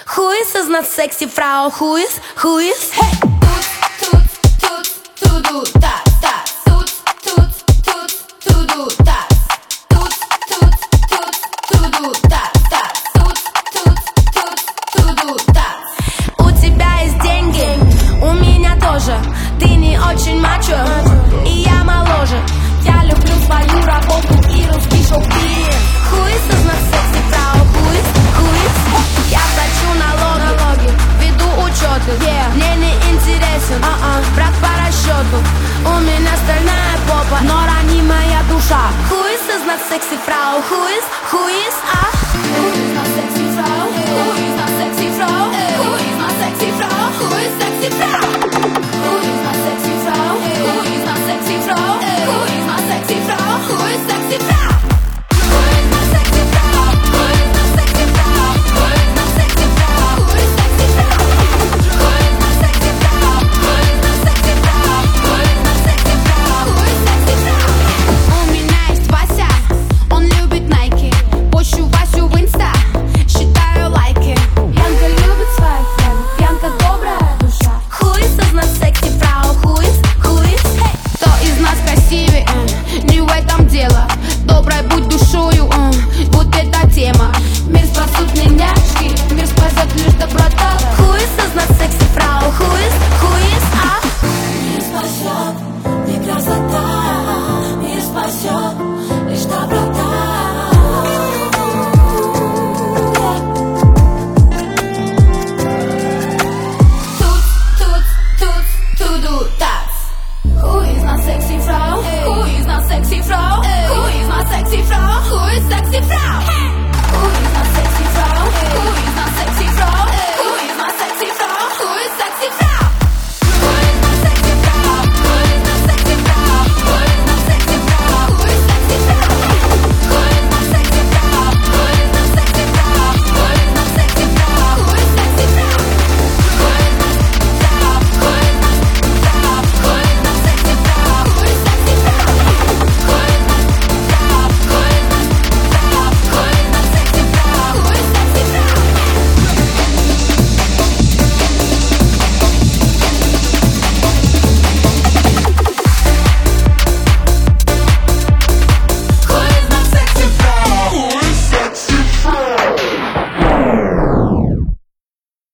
Who is not sexy Frau? Who is? Hey! Tut, das, das. Tut, das. Tut, das. У тебя есть деньги, у меня тоже. Ты не очень мачо, и я моложе. Я люблю свою работу и русский шоу-бизнес. Who is not sexy Frau? Who is? Я плачу налоги, веду учеты. Мне не интересен брак по расчету. У меня стальная попа, но ранимая душа. Who is not sexy Frau? Who is?